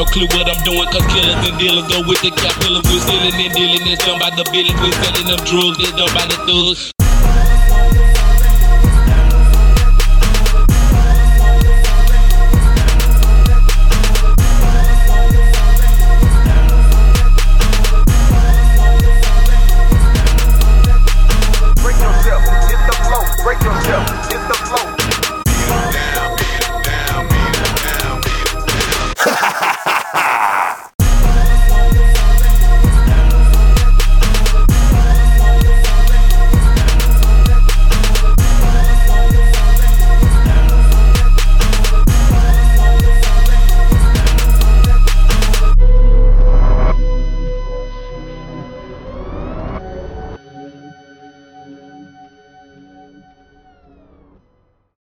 clue what I'm doing, cause killers and dealers go with the caterpillars. We're stealing and dealing, it's done by the billions. We're selling them drugs, it's done by the thugs.